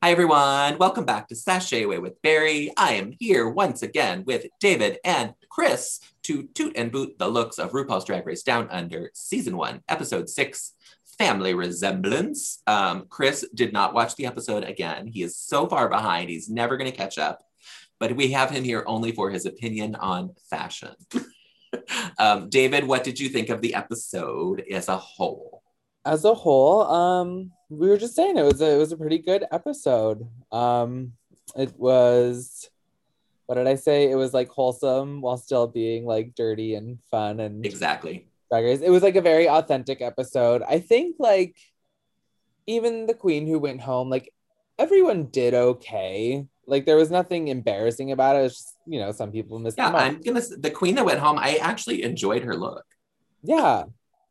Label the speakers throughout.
Speaker 1: Hi, everyone. Welcome back to Sashay Away with Barry. I am here once again with David and Chris to toot and boot the looks of RuPaul's Drag Race Down Under Season 1, Episode 6, Family Resemblance. Chris did not watch the episode again. He is so far behind, he's never going to catch up. But we have him here only for his opinion on fashion. David, what did you think of the episode as a whole?
Speaker 2: As a whole, we were just saying it was a pretty good episode. It was, what did I say? It was like wholesome while still being like dirty and fun and
Speaker 1: Exactly.
Speaker 2: Drag Race. It was like a very authentic episode. I think like even the queen who went home, like everyone did okay. Like there was nothing embarrassing about it. It's just, some people missed the mark.
Speaker 1: The queen that went home, I actually enjoyed her look.
Speaker 2: Yeah.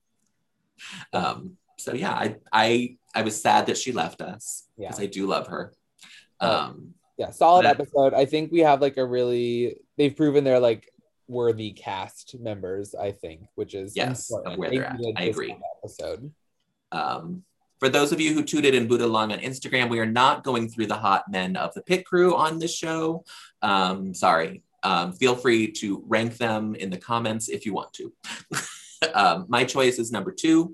Speaker 1: So yeah, I was sad that she left us because I do love her.
Speaker 2: Yeah, solid episode. I think we have like they've proven they're like worthy cast members, I think, which is
Speaker 1: of where they're at. I agree.
Speaker 2: Episode.
Speaker 1: For those of you who tuned and booted along on Instagram, we are not going through the hot men of the pit crew on this show. Sorry. Feel free to rank them in the comments if you want to. My choice is number 2.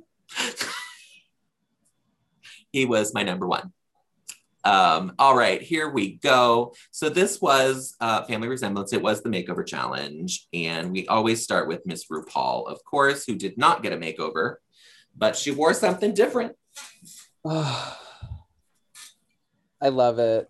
Speaker 1: He was my number 1. All right, here we go. So this was Family Resemblance. It was the makeover challenge. And we always start with Miss RuPaul, of course, who did not get a makeover, but she wore something different.
Speaker 2: I love it.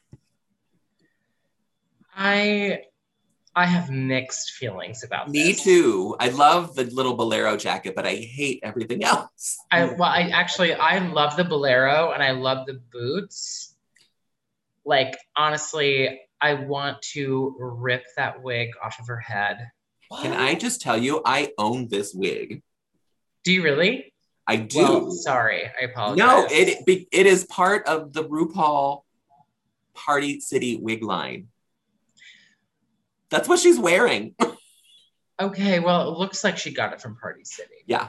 Speaker 3: I have mixed feelings about this.
Speaker 1: Me too. I love the little bolero jacket, but I hate everything else.
Speaker 3: I love the bolero and I love the boots. Like, honestly, I want to rip that wig off of her head.
Speaker 1: Can I just tell you, I own this wig.
Speaker 3: Do you really?
Speaker 1: I do.
Speaker 3: Well, sorry, I apologize.
Speaker 1: No, it is part of the RuPaul Party City wig line. That's what she's wearing.
Speaker 3: Okay, well, it looks like she got it from Party City.
Speaker 1: Yeah.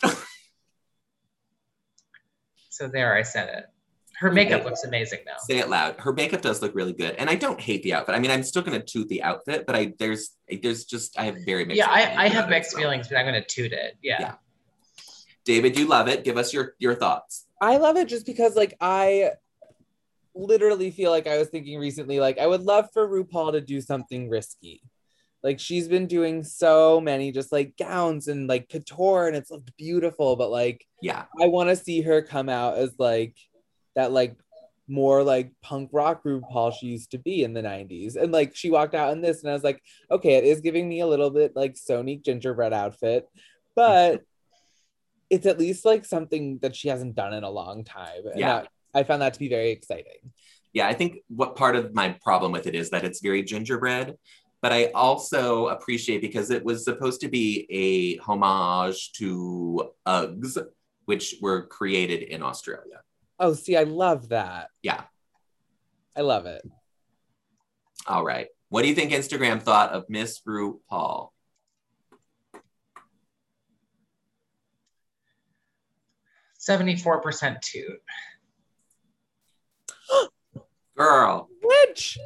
Speaker 3: So there, I said it. Her makeup looks amazing, though.
Speaker 1: Say it loud. Her makeup does look really good. And I don't hate the outfit. I mean, I'm still going to toot the outfit, but I have very mixed feelings.
Speaker 3: I have mixed feelings, but I'm going to toot it. Yeah.
Speaker 1: David, you love it. Give us your thoughts.
Speaker 2: I love it just because, like, I literally feel like I was thinking recently, like, I would love for RuPaul to do something risky. Like, she's been doing so many just like gowns and like couture, and it's looked beautiful, but like,
Speaker 1: yeah,
Speaker 2: I want to see her come out as like that, like more like punk rock RuPaul she used to be in the 90s. And like, she walked out in this, and I was like, okay, it is giving me a little bit like Sonique gingerbread outfit, but it's at least like something that she hasn't done in a long time. And I found that to be very exciting.
Speaker 1: Yeah, I think what part of my problem with it is that it's very gingerbread, but I also appreciate because it was supposed to be a homage to Uggs, which were created in Australia.
Speaker 2: Oh, see, I love that.
Speaker 1: Yeah.
Speaker 2: I love it.
Speaker 1: All right. What do you think Instagram thought of Miss RuPaul?
Speaker 3: %74% toot.
Speaker 1: Girl.
Speaker 2: Which?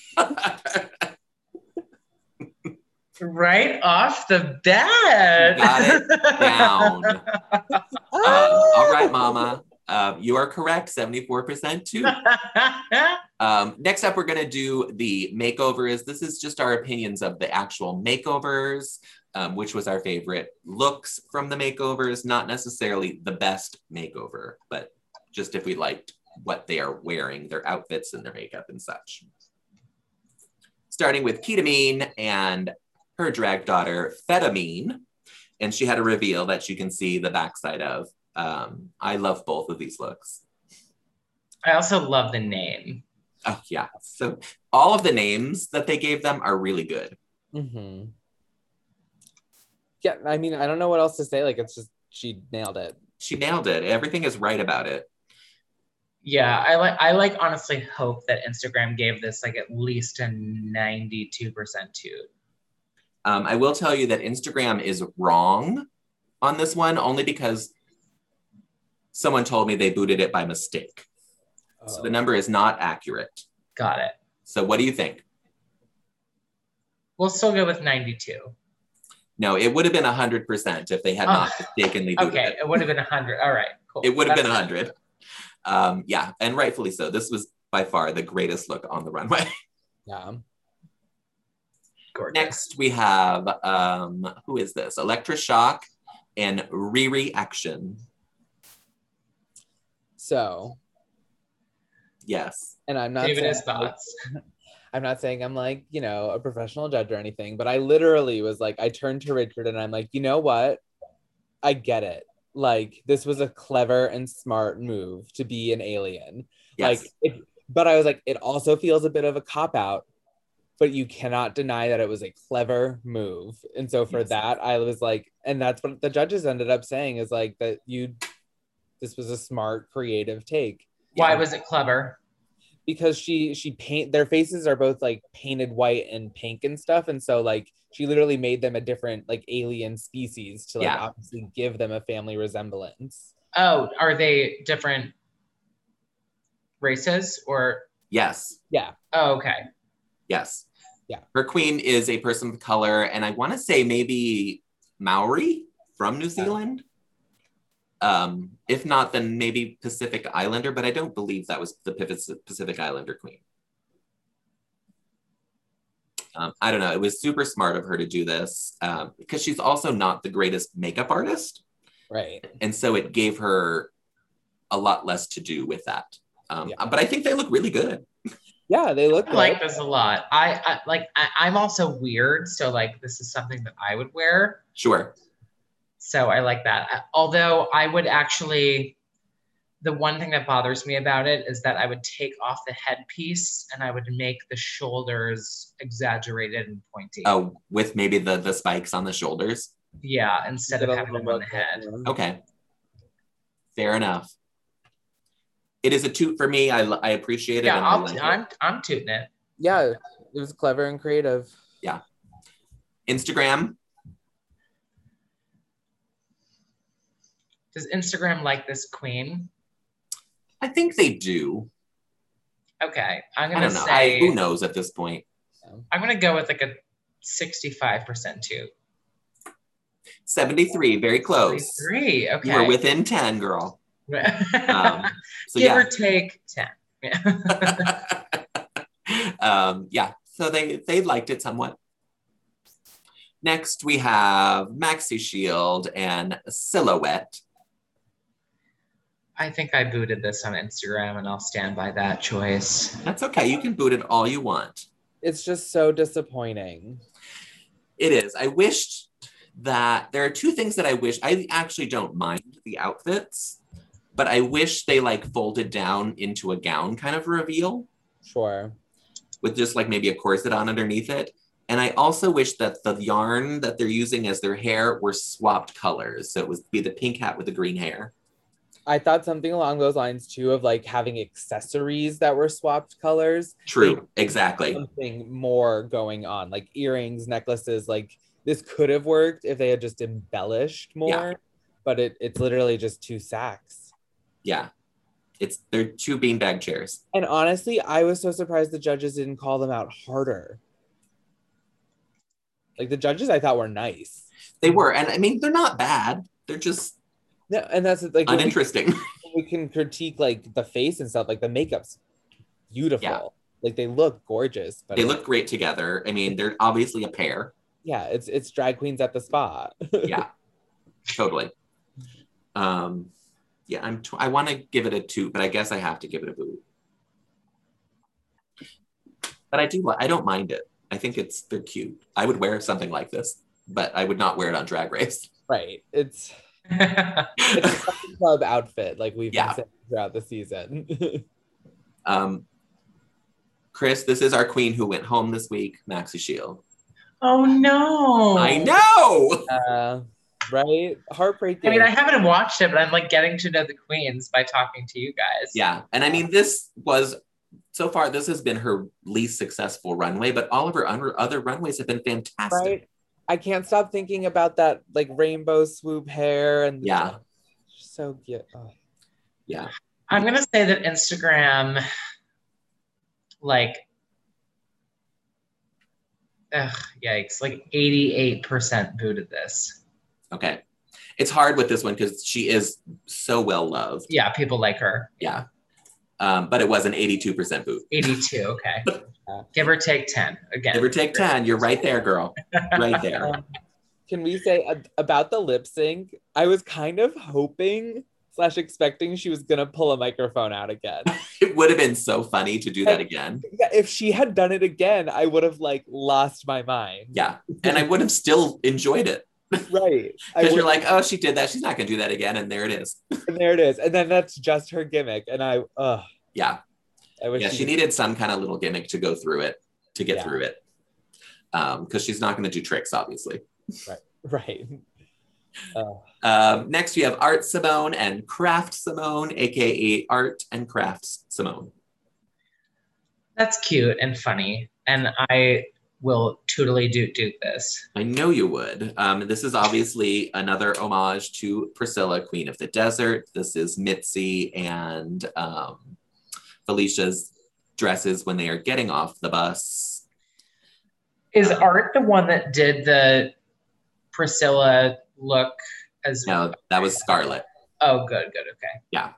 Speaker 3: Right off the bat.
Speaker 1: Got it down. All right, mama. You are correct, 74% too. Next up, we're going to do the makeovers. This is just our opinions of the actual makeovers, which was our favorite looks from the makeovers. Not necessarily the best makeover, but just if we liked what they are wearing, their outfits and their makeup and such. Starting with Ketamine and her drag daughter, Fetamine. And she had a reveal that you can see the backside of. I love both of these looks.
Speaker 3: I also love the name.
Speaker 1: Oh, yeah. So all of the names that they gave them are really good.
Speaker 2: Mm-hmm. Yeah, I mean, I don't know what else to say. Like, it's just, she nailed it.
Speaker 1: She nailed it. Everything is right about it.
Speaker 3: Yeah, I honestly hope that Instagram gave this like at least a 92% toot.
Speaker 1: I will tell you that Instagram is wrong on this one only because someone told me they booted it by mistake. So the number is not accurate.
Speaker 3: Got it.
Speaker 1: So what do you think?
Speaker 3: We'll still go with 92.
Speaker 1: No, it would have been 100% if they had not mistakenly booted
Speaker 3: Okay,
Speaker 1: it.
Speaker 3: it would have been 100. All right, cool.
Speaker 1: It would have been 100. Yeah, and rightfully so. This was by far the greatest look on the runway.
Speaker 2: Yeah.
Speaker 3: Gorgeous.
Speaker 1: Next, we have, who is this? Electroshock and Riri Action.
Speaker 2: So.
Speaker 1: Yes.
Speaker 2: And I'm not
Speaker 3: David
Speaker 2: saying,
Speaker 3: has thoughts.
Speaker 2: I'm not saying I'm like, you know, a professional judge or anything, but I literally was like, I turned to Richard and I'm like, you know what? I get it. Like, this was a clever and smart move to be an alien.
Speaker 1: Yes.
Speaker 2: Like, but I was like, it also feels a bit of a cop-out, but you cannot deny that it was a clever move. And so for that, I was like, and that's what the judges ended up saying is like that this was a smart, creative take.
Speaker 3: Why was it clever?
Speaker 2: Because she their faces are both like painted white and pink and stuff, and so like she literally made them a different like alien species to like obviously give them a family resemblance.
Speaker 3: Oh, are they different races or?
Speaker 1: Yes.
Speaker 2: Yeah.
Speaker 3: Oh, okay.
Speaker 1: Yes.
Speaker 2: Yeah.
Speaker 1: Her queen is a person of color, and I want to say maybe Maori from New Zealand. If not, then maybe Pacific Islander, but I don't believe that was the Pacific Islander queen. I don't know. It was super smart of her to do this because she's also not the greatest makeup artist.
Speaker 2: Right.
Speaker 1: And so it gave her a lot less to do with that. But I think they look really good.
Speaker 2: Yeah, they look good.
Speaker 3: I like this a lot. I'm also weird, so like this is something that I would wear.
Speaker 1: Sure.
Speaker 3: So I like that. Although I would actually, the one thing that bothers me about it is that I would take off the headpiece and I would make the shoulders exaggerated and pointy.
Speaker 1: Oh, with maybe the spikes on the shoulders?
Speaker 3: Yeah, instead of having them on the head.
Speaker 1: Okay. Fair enough. It is a toot for me. I appreciate it.
Speaker 3: Yeah, I'm tooting it.
Speaker 2: Yeah, it was clever and creative.
Speaker 1: Yeah. Instagram.
Speaker 3: Does Instagram like this queen?
Speaker 1: I think they do.
Speaker 3: Okay, I'm
Speaker 1: I
Speaker 3: gonna
Speaker 1: don't know.
Speaker 3: say.
Speaker 1: Who knows at this point?
Speaker 3: I'm gonna go with like a 65% toot.
Speaker 1: 73, very close.
Speaker 3: 73, okay.
Speaker 1: You were within 10, girl. So
Speaker 3: Give or take 10.
Speaker 1: Yeah. Yeah. So they liked it somewhat. Next, we have Maxi Shield and Silhouette.
Speaker 3: I think I booted this on Instagram and I'll stand by that choice.
Speaker 1: That's okay. You can boot it all you want.
Speaker 2: It's just so disappointing.
Speaker 1: It is. I wished that there are two things that I wish. I actually don't mind the outfits, but I wish they like folded down into a gown kind of reveal.
Speaker 2: Sure.
Speaker 1: With just like maybe a corset on underneath it. And I also wish that the yarn that they're using as their hair were swapped colors. So it would be the pink hat with the green hair.
Speaker 2: I thought something along those lines too, of like having accessories that were swapped colors.
Speaker 1: True,
Speaker 2: like,
Speaker 1: exactly.
Speaker 2: Something more going on, like earrings, necklaces. Like this could have worked if they had just embellished more, but it's literally just two sacks.
Speaker 1: Yeah, they're two beanbag chairs.
Speaker 2: And honestly, I was so surprised the judges didn't call them out harder. Like the judges, I thought were nice.
Speaker 1: They were, and I mean, they're not bad. They're just
Speaker 2: and that's like
Speaker 1: uninteresting.
Speaker 2: We can critique like the face and stuff. Like the makeup's beautiful.
Speaker 1: Yeah.
Speaker 2: Like they look gorgeous. But
Speaker 1: they look great together. I mean, they're obviously a pair.
Speaker 2: Yeah, it's drag queens at the spa.
Speaker 1: Yeah, totally. Yeah, I want to give it a 2, but I guess I have to give it a boot. But I don't mind it. I think they're cute. I would wear something like this, but I would not wear it on Drag Race.
Speaker 2: Right. It's a club outfit, like we've been saying throughout the season.
Speaker 1: Chris, this is our queen who went home this week, Maxi Shield.
Speaker 3: Oh no!
Speaker 1: I know.
Speaker 2: Right? Heartbreaking.
Speaker 3: I mean, I haven't watched it, but I'm like getting to know the queens by talking to you guys.
Speaker 1: Yeah, and I mean, this has been her least successful runway, but all of her other runways have been fantastic.
Speaker 2: Right? I can't stop thinking about that like rainbow swoop hair and
Speaker 1: yeah,
Speaker 2: so cute. Oh.
Speaker 1: Yeah.
Speaker 3: I'm gonna say that Instagram, like, yikes, like 88% booted this.
Speaker 1: Okay. It's hard with this one because she is so well loved.
Speaker 3: Yeah, people like her.
Speaker 1: Yeah. But it was an 82% boot.
Speaker 3: 82, okay. Give or take 10. Again.
Speaker 1: Give or take 10. You're right there, girl. Right there.
Speaker 2: Can we say about the lip sync? I was kind of hoping / expecting she was gonna pull a microphone out again.
Speaker 1: It would have been so funny to do that again.
Speaker 2: Yeah, if she had done it again, I would have like lost my mind.
Speaker 1: Yeah, and I would have still enjoyed it.
Speaker 2: Right.
Speaker 1: Because you're like, oh, she did that. She's not gonna do that again, and there it is.
Speaker 2: And there it is. And then that's just her gimmick. And
Speaker 1: yeah.
Speaker 2: I wish
Speaker 1: she needed some kind of little gimmick to go through it, to get through it. Because she's not gonna do tricks, obviously.
Speaker 2: Right.
Speaker 1: Next, we have Art Simone and Craft Simone, aka Art and Crafts Simone.
Speaker 3: That's cute and funny, and I will totally do this.
Speaker 1: I know you would. This is obviously another homage to Priscilla, Queen of the Desert. This is Mitzi and Felicia's dresses when they are getting off the bus.
Speaker 3: Is Art the one that did the Priscilla look as
Speaker 1: no, that was Scarlett.
Speaker 3: Oh, good, okay.
Speaker 1: Yeah.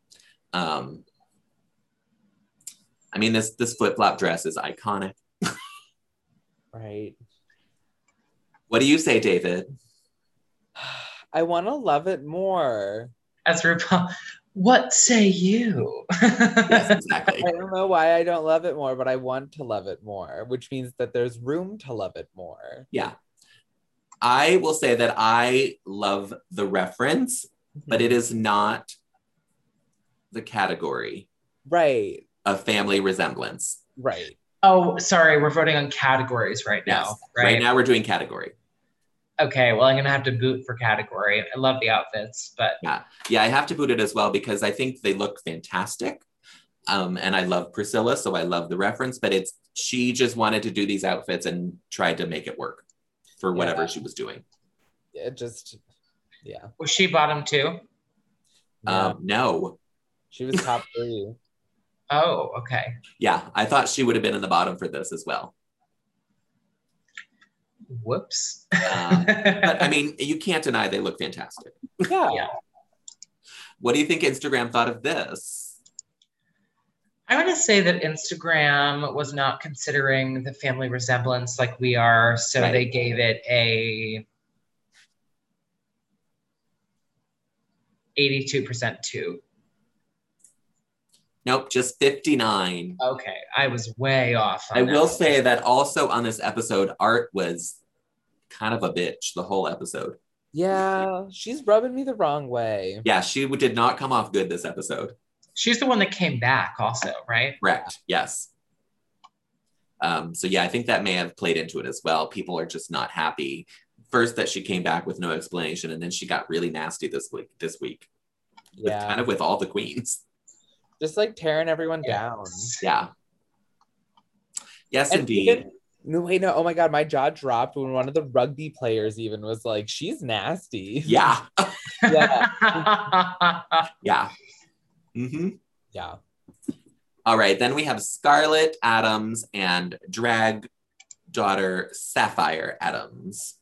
Speaker 1: I mean, this flip-flop dress is iconic.
Speaker 2: Right.
Speaker 1: What do you say, David?
Speaker 2: I want to love it more.
Speaker 3: As RuPaul, what say you?
Speaker 1: Yes, exactly.
Speaker 2: I don't know why I don't love it more, but I want to love it more, which means that there's room to love it more.
Speaker 1: Yeah. I will say that I love the reference, but it is not the category.
Speaker 2: Right.
Speaker 1: Of family resemblance.
Speaker 2: Right.
Speaker 3: Oh, sorry. We're voting on categories right now.
Speaker 1: Yes.
Speaker 3: Right?
Speaker 1: Right now we're doing category.
Speaker 3: Okay. Well, I'm going to have to boot for category. I love the outfits, but.
Speaker 1: Yeah, I have to boot it as well because I think they look fantastic. And I love Priscilla, so I love the reference, but she just wanted to do these outfits and tried to make it work for whatever she was doing.
Speaker 2: It just,
Speaker 3: Was she bottom 2?
Speaker 1: No.
Speaker 2: She was top 3.
Speaker 3: Oh, okay.
Speaker 1: Yeah, I thought she would have been in the bottom for this as well.
Speaker 3: Whoops.
Speaker 1: But I mean, you can't deny they look fantastic.
Speaker 2: Yeah.
Speaker 1: What do you think Instagram thought of this?
Speaker 3: I want to say that Instagram was not considering the family resemblance like we are, so they gave it a 82% 2.
Speaker 1: Nope, just 59.
Speaker 3: Okay, I was way off.
Speaker 1: I will say that also on this episode, Art was kind of a bitch the whole episode.
Speaker 2: Yeah, she's rubbing me the wrong way.
Speaker 1: Yeah, she did not come off good this episode.
Speaker 3: She's the one that came back also, right?
Speaker 1: Correct, yes. So yeah, I think that may have played into it as well. People are just not happy. First that she came back with no explanation, and then she got really nasty this week.
Speaker 2: Yeah.
Speaker 1: Kind of with all the queens.
Speaker 2: Just like tearing everyone down.
Speaker 1: Yeah. Yes,
Speaker 2: and
Speaker 1: indeed.
Speaker 2: No, oh my God, my jaw dropped when one of the rugby players even was like, she's nasty.
Speaker 1: Yeah.
Speaker 2: Yeah.
Speaker 1: Yeah. Mm-hmm.
Speaker 2: Yeah.
Speaker 1: All right, then we have Scarlett Adams and drag daughter Sapphire Adams.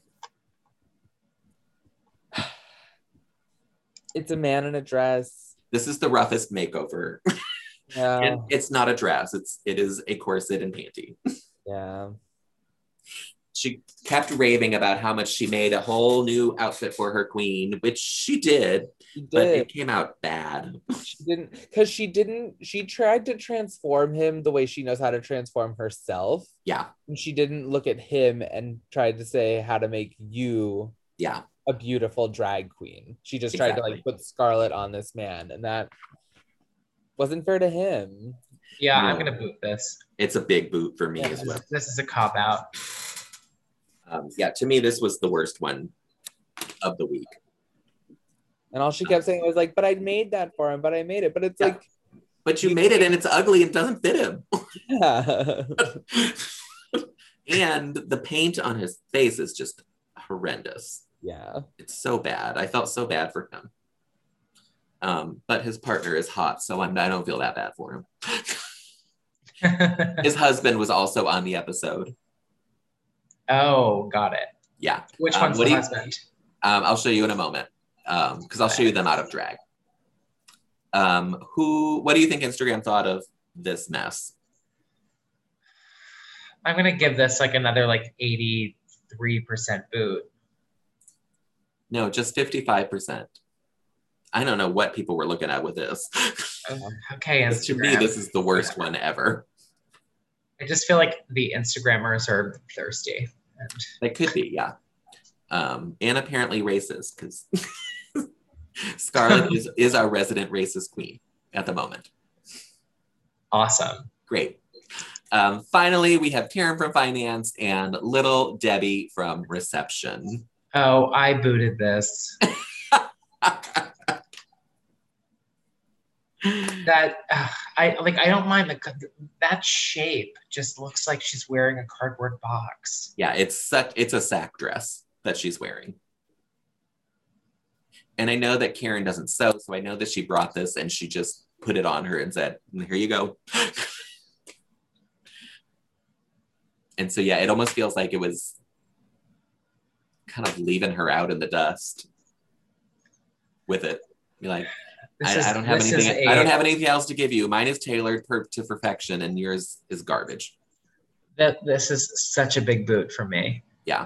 Speaker 2: It's a man in a dress.
Speaker 1: This is the roughest makeover.
Speaker 2: Yeah.
Speaker 1: And it's not a dress. It is a corset and panty.
Speaker 2: Yeah.
Speaker 1: She kept raving about how much she made a whole new outfit for her queen, which she did. But it came out bad. She
Speaker 2: tried to transform him the way she knows how to transform herself.
Speaker 1: Yeah.
Speaker 2: And she didn't look at him and tried to say how to make you a beautiful drag queen. She just tried to like put Scarlett on this man, and that wasn't fair to him.
Speaker 3: Yeah, no. I'm gonna boot this.
Speaker 1: It's a big boot for me as well.
Speaker 3: This is a cop out.
Speaker 1: Yeah, to me, this was the worst one of the week.
Speaker 2: And all she kept saying was like, but I made that for him, but I made it. But it's like,
Speaker 1: but you made it and it's ugly and doesn't fit him.
Speaker 2: Yeah.
Speaker 1: And the paint on his face is just horrendous.
Speaker 2: Yeah.
Speaker 1: It's so bad. I felt so bad for him. But his partner is hot, so I don't feel that bad for him. His husband was also on the episode.
Speaker 3: Oh, got it.
Speaker 1: Yeah.
Speaker 3: Which one's the husband?
Speaker 1: I'll show you in a moment, because I'll show you them out of drag. What do you think Instagram thought of this mess?
Speaker 3: I'm gonna give this like another like 83% boot.
Speaker 1: No, just 55%. I don't know what people were looking at with this.
Speaker 3: Okay, Instagram.
Speaker 1: To me, this is the worst one ever.
Speaker 3: I just feel like the Instagrammers are thirsty.
Speaker 1: They could be, yeah. And apparently racist, because Scarlett is our resident racist queen at the moment.
Speaker 3: Awesome.
Speaker 1: Great. Finally, we have Karen from finance and little Debbie from reception.
Speaker 3: Oh, I booted this. I don't mind that shape. Just looks like she's wearing a cardboard box.
Speaker 1: Yeah, it's a sack dress that she's wearing. And I know that Karen doesn't sew, so I know that she brought this and she just put it on her and said, "Here you go." And so yeah, it almost feels like it was kind of leaving her out in the dust with it. Be like, I don't have anything. I don't have anything else to give you. Mine is tailored to perfection, and yours is garbage.
Speaker 3: This is such a big boot for me.
Speaker 1: Yeah.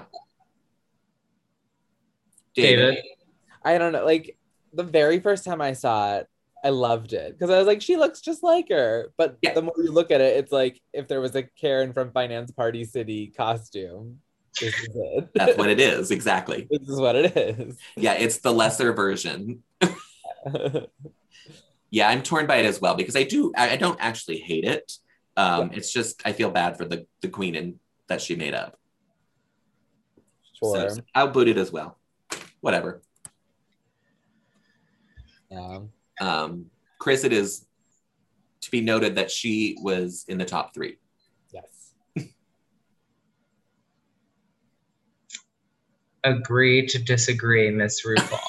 Speaker 3: David.
Speaker 2: I don't know. Like the very first time I saw it, I loved it because I was like, she looks just like her. But the more you look at it, it's like if there was a Karen from Finance Party City costume. This is it.
Speaker 1: That's what it is. Exactly.
Speaker 2: This is what it is.
Speaker 1: Yeah, it's the lesser version. Yeah, I'm torn by it as well because I don't actually hate it. It's just I feel bad for the queen that she made up.
Speaker 2: Sure.
Speaker 1: So I'll boot it as well. Whatever.
Speaker 2: Yeah.
Speaker 1: Chris, it is to be noted that she was in the top 3.
Speaker 2: Yes.
Speaker 3: Agree to disagree, Miss RuPaul.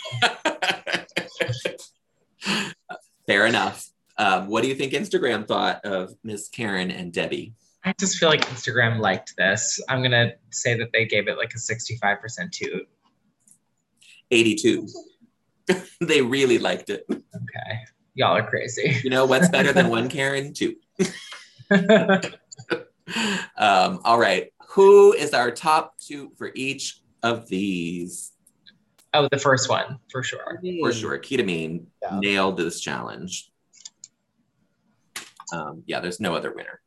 Speaker 1: Fair enough. What do you think Instagram thought of Miss Karen and Debbie?
Speaker 3: I just feel like Instagram liked this. I'm going to say that they gave it like a 65% toot.
Speaker 1: 82. They really liked it.
Speaker 3: Okay. Y'all are crazy.
Speaker 1: You know what's better than 1 Karen? 2. All right. Who is our top 2 for each of these?
Speaker 3: Oh, the first one, for sure.
Speaker 1: For sure. Ketamine nailed this challenge. There's no other winner.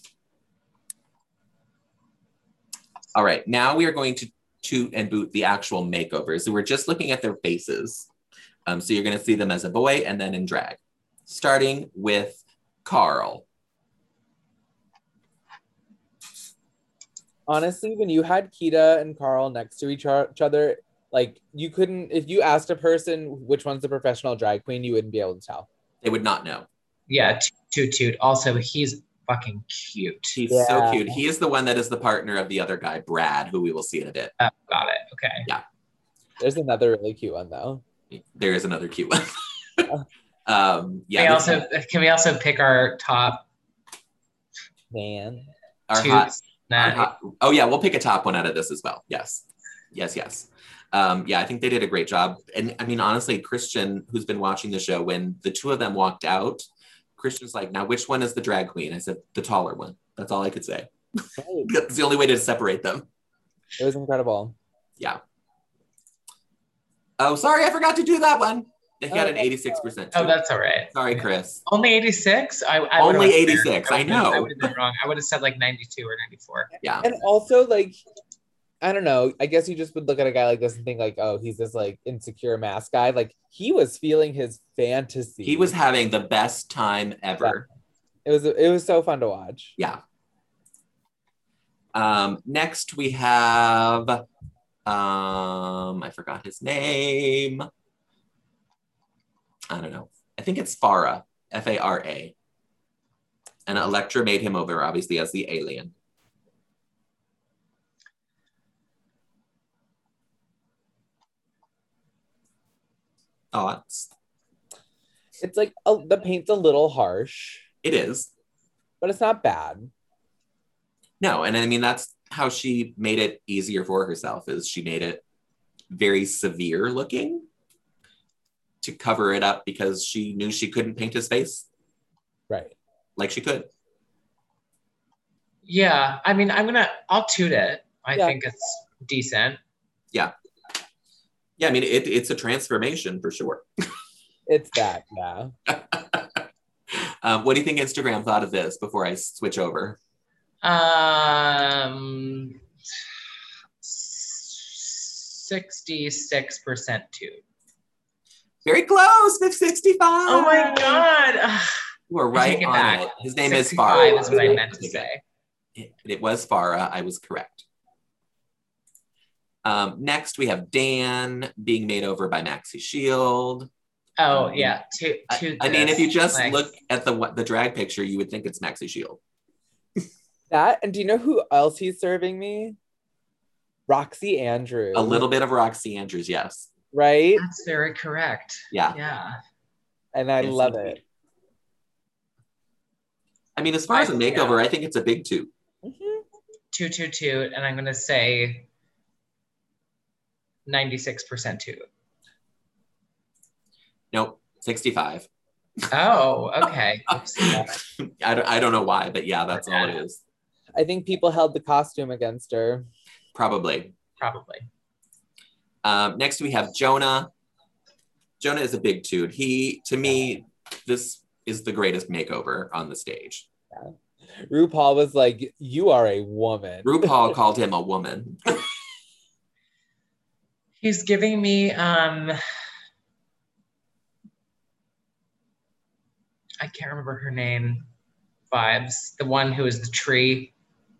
Speaker 1: All right, now we are going to toot and boot the actual makeovers. So we're just looking at their faces. So you're going to see them as a boy and then in drag. Starting with Carl.
Speaker 2: Honestly, when you had Keita and Carl next to each other, like you couldn't, if you asked a person which one's the professional drag queen, you wouldn't be able to tell.
Speaker 1: They would not know.
Speaker 3: Yeah, toot. Also, he's fucking cute.
Speaker 1: He's so cute. He is the one that is the partner of the other guy, Brad, who we will see in a bit.
Speaker 3: Oh, got it. Okay.
Speaker 1: Yeah.
Speaker 2: There's another really cute one though.
Speaker 1: There is another cute one.
Speaker 3: Can we also pick our top
Speaker 2: man?
Speaker 1: Oh yeah, we'll pick a top one out of this as well. Yes. I think they did a great job. And I mean, honestly, Christian, who's been watching the show, when the 2 of them walked out, Christian's like, now which one is the drag queen? I said, the taller one. That's all I could say.
Speaker 2: Right.
Speaker 1: That's the only way to separate them.
Speaker 2: It was incredible.
Speaker 1: Yeah. Oh, sorry, I forgot to do that one. He had an 86%.
Speaker 3: Oh, that's all right.
Speaker 1: Sorry, Chris.
Speaker 3: Only 86?
Speaker 1: Only 86. I know.
Speaker 3: I would have been wrong. I would have said like 92 or 94.
Speaker 1: Yeah.
Speaker 2: And also, like, I don't know. I guess you just would look at a guy like this and think like, oh, he's this like insecure mask guy. Like he was feeling his fantasy.
Speaker 1: He was having the best time ever.
Speaker 2: Yeah. It was so fun to watch.
Speaker 1: Yeah. Next we have I forgot his name. I don't know. I think it's Farah, F-A-R-A. And Elektra made him over, obviously, as the alien. Thoughts?
Speaker 2: It's like the paint's a little harsh,
Speaker 1: It is.
Speaker 2: but it's not bad.
Speaker 1: No, and I mean, that's how she made it easier for herself, is she made it very severe looking to cover it up because she knew she couldn't paint his face
Speaker 2: Right.
Speaker 1: like she could.
Speaker 3: Yeah, I mean, I'll toot it. I
Speaker 2: Yeah.
Speaker 3: think it's decent.
Speaker 1: Yeah, I mean, it's a transformation for sure.
Speaker 2: It's that, yeah.
Speaker 1: What do you think Instagram thought of this before I switch over?
Speaker 3: 66% too.
Speaker 1: Very close, 65.
Speaker 3: Oh my God.
Speaker 1: You were
Speaker 3: I take
Speaker 1: right
Speaker 3: it
Speaker 1: on
Speaker 3: back.
Speaker 1: it. His name is
Speaker 3: 65
Speaker 1: Farah.
Speaker 3: is what I meant to say.
Speaker 1: It was Farah. I was correct. Next, we have Dan being made over by Maxi Shield.
Speaker 3: Oh, yeah.
Speaker 1: I mean, if you just look at the drag picture, you would think it's Maxi Shield.
Speaker 2: That, and do you know who else he's serving me? Roxy Andrews.
Speaker 1: A little bit of Roxy Andrews, yes.
Speaker 2: Right?
Speaker 3: That's very correct.
Speaker 1: Yeah.
Speaker 3: Yeah.
Speaker 2: And I love it.
Speaker 1: I mean, as far as a makeover, I think it's a big two.
Speaker 2: Mm-hmm.
Speaker 3: Toot, and I'm going to say 96% too.
Speaker 1: Nope, 65.
Speaker 3: Oh, okay.
Speaker 1: I don't know why, but yeah, that's all it is.
Speaker 2: I think people held the costume against her.
Speaker 1: Probably.
Speaker 3: Probably.
Speaker 1: Next, we have Jonah. Jonah is a big toot. To me, this is the greatest makeover on the stage.
Speaker 2: Yeah. RuPaul was like, "You are a woman."
Speaker 1: RuPaul called him a woman.
Speaker 3: He's giving me I can't remember her name. Vibes. The one who is the tree.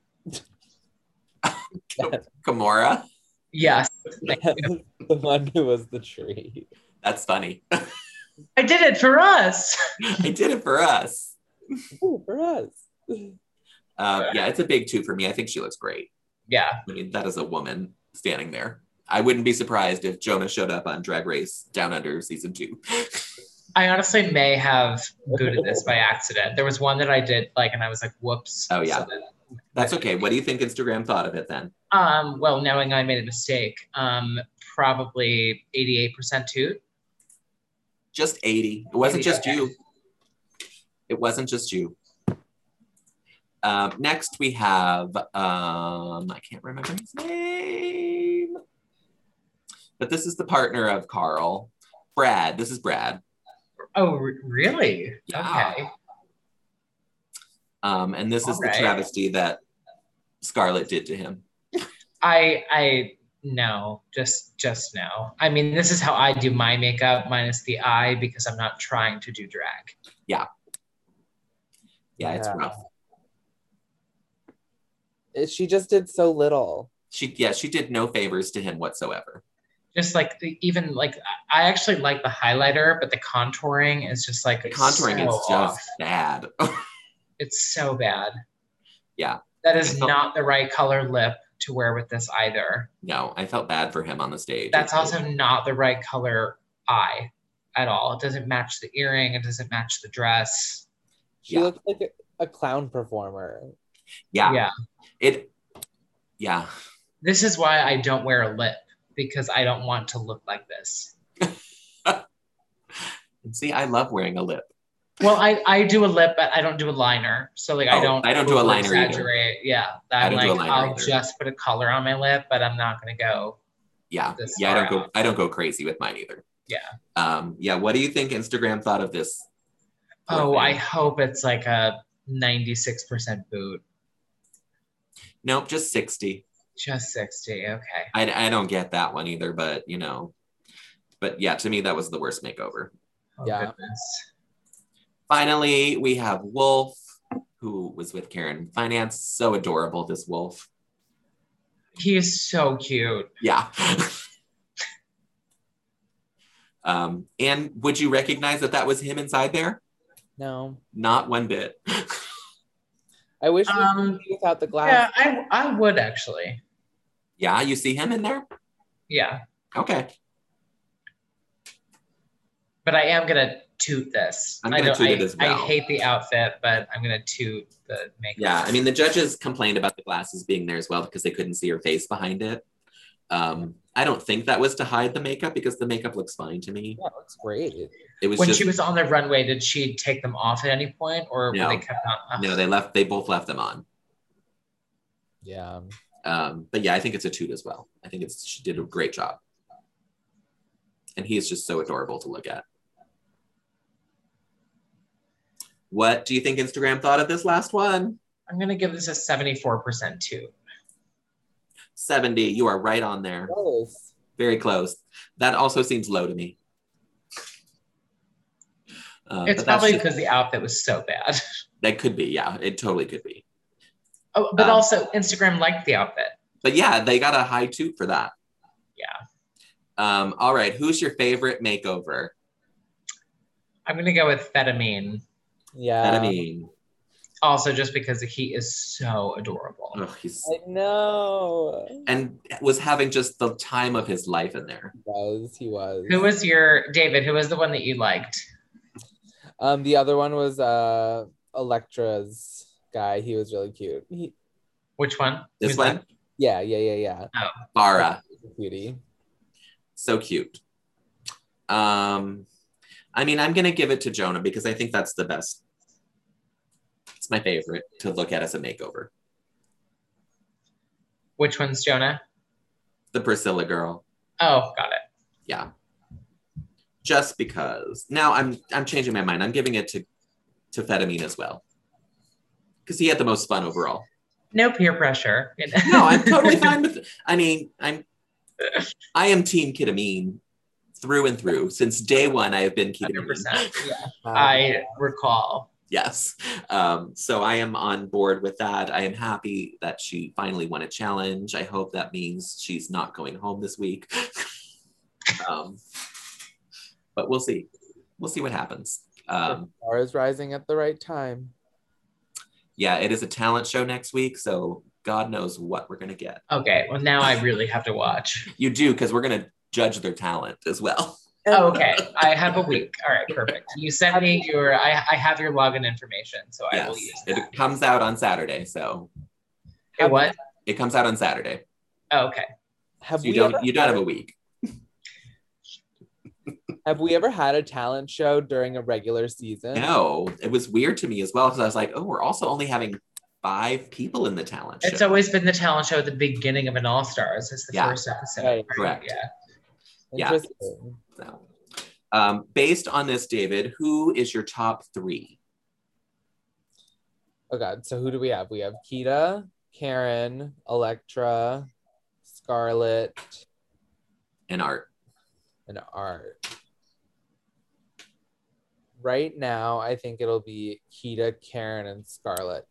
Speaker 1: Kimora?
Speaker 3: Yes.
Speaker 2: The one who was the tree.
Speaker 1: That's funny.
Speaker 3: I did it for us.
Speaker 1: I did it for us.
Speaker 2: Ooh, for us.
Speaker 1: Yeah, it's a big two for me. I think she looks great.
Speaker 3: Yeah.
Speaker 1: I mean, that is a woman standing there. I wouldn't be surprised if Jonah showed up on Drag Race Down Under season 2.
Speaker 3: I honestly may have booted this by accident. There was one that I did like, and I was like, whoops.
Speaker 1: Oh, yeah.
Speaker 3: So
Speaker 1: that's okay. What do you think Instagram thought of it then?
Speaker 3: Well, knowing I made a mistake, probably 88% toot.
Speaker 1: Just 80. It wasn't just you. It wasn't just you. Next we have, I can't remember his name, but this is the partner of Carl. Brad. This is Brad.
Speaker 3: Oh, really?
Speaker 1: Yeah.
Speaker 3: Okay.
Speaker 1: And this is the travesty that Scarlett did to him.
Speaker 3: No, just no. I mean, this is how I do my makeup minus the eye because I'm not trying to do drag.
Speaker 1: Yeah. Yeah, it's rough.
Speaker 2: She just did so little.
Speaker 1: She did no favors to him whatsoever.
Speaker 3: Just like I actually like the highlighter, but the contouring is just like
Speaker 1: the contouring is just bad.
Speaker 3: It's so bad.
Speaker 1: Yeah.
Speaker 3: That is not the right color lip to wear with this either.
Speaker 1: No, I felt bad for him on the stage.
Speaker 3: That's also not the right color eye at all. It doesn't match the earring. It doesn't match the dress.
Speaker 2: She looks like a clown performer.
Speaker 1: Yeah. Yeah.
Speaker 3: This is why I don't wear a lip, because I don't want to look like this.
Speaker 1: See, I love wearing a lip.
Speaker 3: Well, I do a lip, but I don't do a liner. So like I don't
Speaker 1: do a liner
Speaker 3: exaggerate.
Speaker 1: Either.
Speaker 3: Yeah.
Speaker 1: I don't do a liner
Speaker 3: I'll
Speaker 1: either.
Speaker 3: just put a color on my lip, but I'm not gonna go.
Speaker 1: Yeah. Yeah, I don't go crazy with mine either.
Speaker 3: Yeah.
Speaker 1: Yeah, what do you think Instagram thought of this?
Speaker 3: Oh, I hope it's like a 96% boot.
Speaker 1: Nope, just 60.
Speaker 3: Just 60, okay.
Speaker 1: I don't get that one either, but but yeah, to me that was the worst makeover.
Speaker 3: Oh,
Speaker 2: yeah.
Speaker 3: Goodness.
Speaker 1: Finally, we have Wolf, who was with Karen Finance. So adorable, this Wolf.
Speaker 3: He is so cute.
Speaker 1: Yeah. And would you recognize that was him inside there?
Speaker 2: No.
Speaker 1: Not one bit.
Speaker 2: I wish we could see without the glass.
Speaker 3: Yeah, I would actually.
Speaker 1: Yeah, you see him in there?
Speaker 3: Yeah.
Speaker 1: Okay.
Speaker 3: But I am gonna toot this.
Speaker 1: I'm gonna toot it as well.
Speaker 3: I hate the outfit, but I'm gonna toot the makeup.
Speaker 1: Yeah, I mean, the judges complained about the glasses being there as well because they couldn't see her face behind it. I don't think that was to hide the makeup because the makeup looks fine to me.
Speaker 2: Yeah, it looks great.
Speaker 1: It was
Speaker 3: when she was on the runway, did she take them off at any point, or
Speaker 1: no.
Speaker 3: were they kept on?
Speaker 1: No, they both left them on.
Speaker 2: Yeah.
Speaker 1: But yeah, I think it's a toot as well. I think she did a great job. And he is just so adorable to look at. What do you think Instagram thought of this last one?
Speaker 3: I'm going to give this a 74% toot.
Speaker 1: 70, you are right on there.
Speaker 2: Close.
Speaker 1: Very close. That also seems low to me.
Speaker 3: It's probably because the outfit was so bad.
Speaker 1: That could be, yeah. It totally could be.
Speaker 3: Oh, but also Instagram liked the outfit.
Speaker 1: But yeah, they got a high toot for that.
Speaker 3: Yeah.
Speaker 1: All right, who's your favorite makeover?
Speaker 3: I'm going to go with Fetamine.
Speaker 2: Yeah.
Speaker 1: Fetamine.
Speaker 3: Also, just because he is so adorable.
Speaker 1: Oh,
Speaker 2: I know.
Speaker 1: And was having just the time of his life in there.
Speaker 2: He was.
Speaker 3: Who was David, who was the one that you liked?
Speaker 2: The other one was Electra's guy. He was really cute.
Speaker 3: Which one?
Speaker 1: This one?
Speaker 2: Yeah.
Speaker 3: Oh.
Speaker 1: Bara.
Speaker 2: Cutie.
Speaker 1: So cute. I mean, I'm gonna give it to Jonah because I think that's the best. It's my favorite to look at as a makeover.
Speaker 3: Which one's Jonah?
Speaker 1: The Priscilla girl.
Speaker 3: Oh, got it.
Speaker 1: Yeah. Just because. Now I'm changing my mind. I'm giving it to Fetamine as well. Because he had the most fun overall.
Speaker 3: No peer pressure.
Speaker 1: No, I'm totally fine with it. I mean, I am Team Ketamine through and through. Since day one, I have been Ketamine.
Speaker 3: 100%. Yeah. I recall.
Speaker 1: Yes. So I am on board with that. I am happy that she finally won a challenge. I hope that means she's not going home this week. But we'll see. We'll see what happens.
Speaker 2: The star is rising at the right time.
Speaker 1: Yeah, it is a talent show next week, so God knows what we're going to get.
Speaker 3: Okay, well, now I really have to watch.
Speaker 1: You do, because we're going to judge their talent as well.
Speaker 3: Oh, okay, I have a week. All right, perfect. You sent me I have your login information, so I will use that.
Speaker 1: It comes out on Saturday, so.
Speaker 3: Hey, what?
Speaker 1: It comes out on Saturday.
Speaker 3: Oh, okay.
Speaker 1: So you don't have a week.
Speaker 2: Have we ever had a talent show during a regular season?
Speaker 1: No, it was weird to me as well because I was like, oh, we're also only having 5 people in the talent show.
Speaker 3: It's always been the talent show at the beginning of an All-Stars. It's the first episode.
Speaker 2: Right.
Speaker 1: Correct.
Speaker 3: Yeah.
Speaker 2: Interesting.
Speaker 1: So, based on this, David, who is your top 3?
Speaker 2: Oh God, so who do we have? We have Kita, Karen, Electra, Scarlett,
Speaker 1: And Art.
Speaker 2: and Art. Right now, I think it'll be Kita, Karen, and Scarlett.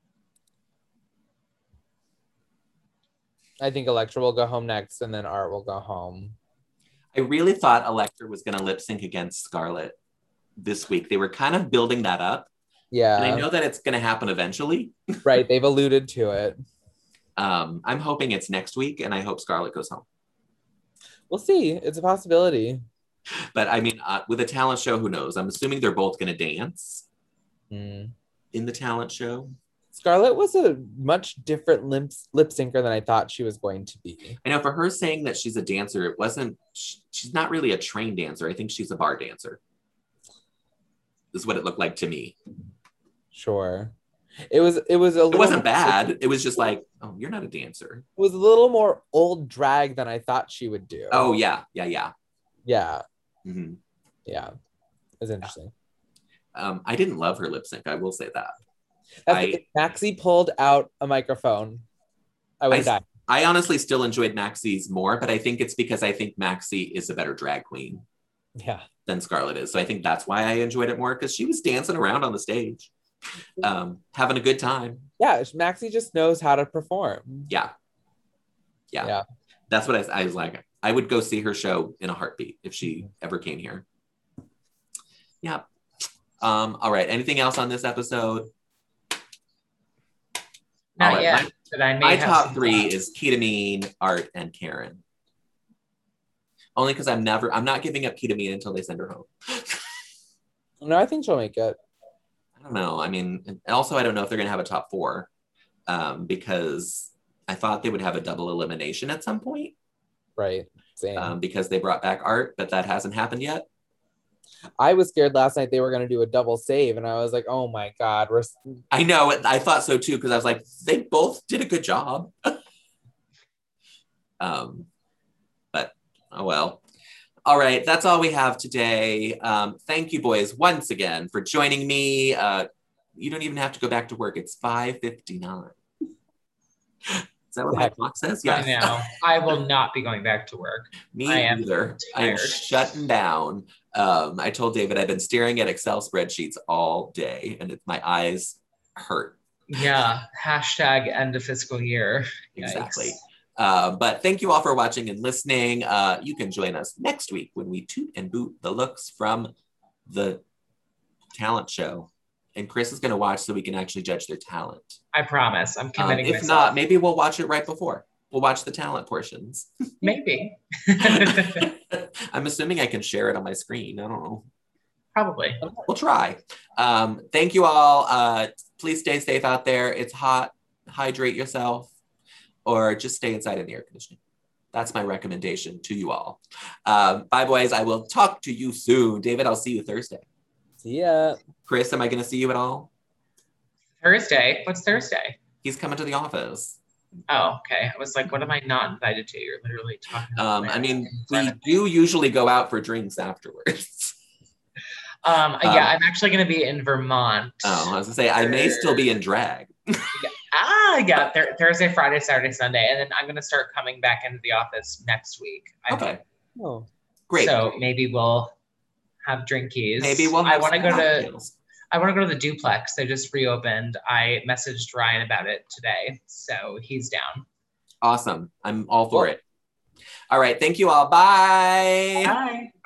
Speaker 2: I think Electra will go home next, and then Art will go home.
Speaker 1: I really thought Electra was going to lip sync against Scarlett this week. They were kind of building that up.
Speaker 2: Yeah.
Speaker 1: And I know that it's going to happen eventually.
Speaker 2: Right, they've alluded to it.
Speaker 1: I'm hoping it's next week, and I hope Scarlett goes home.
Speaker 2: We'll see. It's a possibility.
Speaker 1: But I mean, with a talent show, who knows? I'm assuming they're both going to dance in the talent show.
Speaker 2: Scarlett was a much different lip syncer than I thought she was going to be.
Speaker 1: I know for her saying that she's a dancer, she's not really a trained dancer. I think she's a bar dancer. This is what it looked like to me.
Speaker 2: Sure. It wasn't
Speaker 1: bad. It was just like, oh, you're not a dancer.
Speaker 2: It was a little more old drag than I thought she would do.
Speaker 1: Oh, yeah.
Speaker 2: Yeah.
Speaker 1: Mm-hmm.
Speaker 2: Yeah. It was interesting.
Speaker 1: I didn't love her lip sync. I will say that.
Speaker 2: If Maxie pulled out a microphone, I would have died.
Speaker 1: I honestly still enjoyed Maxie's more, but I think it's because I think Maxie is a better drag queen than Scarlett is. So I think that's why I enjoyed it more, because she was dancing around on the stage, having a good time.
Speaker 2: Yeah, Maxie just knows how to perform.
Speaker 1: Yeah. That's what I was like. I would go see her show in a heartbeat if she ever came here. Yeah. All right. Anything else on this episode?
Speaker 3: Not yet.
Speaker 1: My top 3 is Ketamine, Art, and Karen. Only because I'm not giving up Ketamine until they send her home.
Speaker 2: No, I think she'll make it.
Speaker 1: I don't know. I mean, also, I don't know if they're going to have a top 4 because I thought they would have a double elimination at some point.
Speaker 2: Right. Same.
Speaker 1: Because they brought back Art, but that hasn't happened yet.
Speaker 2: I was scared last night they were going to do a double save, and I was like, oh my God.
Speaker 1: I know. I thought so too, because I was like, they both did a good job. But oh well. All right, that's all we have today. Thank you, boys, once again for joining me. You don't even have to go back to work. It's 5:59. Is that what my clock says? Yes.
Speaker 3: I know. I will not be going back to work.
Speaker 1: Me either. I am shutting down. I told David I've been staring at Excel spreadsheets all day, and my eyes hurt.
Speaker 3: Yeah. Hashtag end of fiscal year.
Speaker 1: Exactly. But thank you all for watching and listening. You can join us next week when we toot and boot the looks from the talent show. And Chris is going to watch so we can actually judge their talent.
Speaker 3: I promise. I'm committing
Speaker 1: If
Speaker 3: myself.
Speaker 1: not, maybe we'll watch it right before. We'll watch the talent portions.
Speaker 3: Maybe.
Speaker 1: I'm assuming I can share it on my screen. I don't know.
Speaker 3: Probably.
Speaker 1: We'll try. Thank you all. Please stay safe out there. It's hot. Hydrate yourself. Or just stay inside in the air conditioning. That's my recommendation to you all. Bye, boys. I will talk to you soon. David, I'll see you Thursday.
Speaker 2: See ya.
Speaker 1: Chris, am I going to see you at all?
Speaker 3: Thursday? What's Thursday?
Speaker 1: He's coming to the office.
Speaker 3: Oh, okay. I was like, what am I not invited to? You're literally talking about
Speaker 1: I mean, we do usually go out for drinks afterwards.
Speaker 3: Yeah, I'm actually going to be in Vermont.
Speaker 1: Oh, I was going to say, I may still be in drag.
Speaker 3: Yeah. Thursday, Friday, Saturday, Sunday. And then I'm going to start coming back into the office next week.
Speaker 1: Okay.
Speaker 2: Oh,
Speaker 1: great.
Speaker 3: So maybe we'll have drinkies.
Speaker 1: Maybe we'll have
Speaker 3: I want to go
Speaker 1: cocktails.
Speaker 3: to the Duplex. They just reopened. I messaged Ryan about it today, so he's down.
Speaker 1: Awesome. I'm all for it. All right. Thank you all. Bye.
Speaker 3: Bye.